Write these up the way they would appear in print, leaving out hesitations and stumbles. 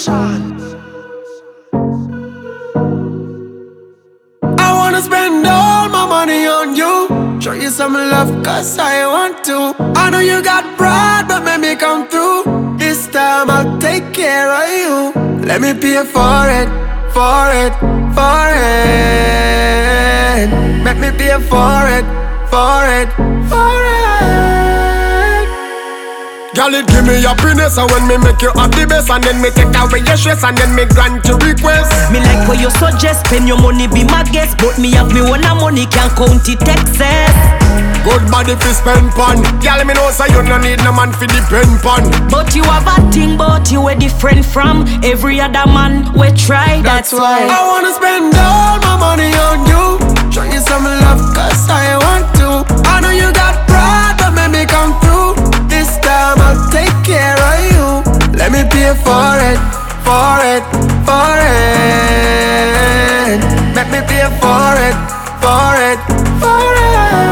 I wanna spend all my money on you. Show you some love cause I want to. I know you got pride but make me come through. This time I'll take care of you. Let me pay for it, for it, for it. Make me pay for it, for it, for it. Girl, it give me happiness, and when me make you happy best, and then me take away your stress, and then me grant your request. Me like what you suggest, spend your money be my guest, but me have me one money can't count it excess. Good body fi spend pon. Girl, me know say you no need no man fi depend pon. But you have a thing, but you are different from every other man we try. That's why I wanna spend all my money on you. Show you some love cause I want to. I know you got pride but make me come through. This time I'll take care of you. Let me pay for it, for it, for it. Make me pay for it, for it, for it.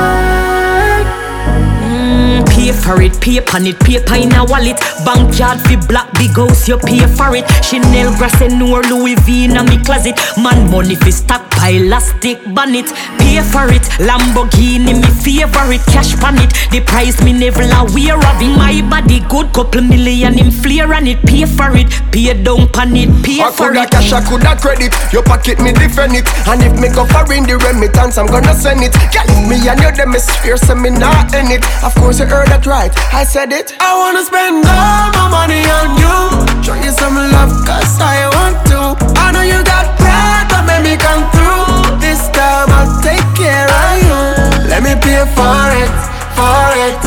Pay for it, pay on it, paper in a wallet. Backyard fi black big house, you pay for it. Chanel grass and Noor Louis V in a me closet. Man money fi stockpile, elastic bonnet. Pay for it, Lamborghini me favorite. Cash pan it, the price me never aware of it. My body good, couple million him flare on it. Pay for it, pay down pan it, pay for it. I coulda cash, I coulda credit. Your pocket me defend it. And if me go foreign the remittance, I'm gonna send it. Girl, me and you them is fierce, so me not in it. Of course you heard that right, I said it. I wanna spend all my money on you. Show you some love cause I want to. I know you got pride but make me come through. This time I'll take care of you. Let me pay for it, for it,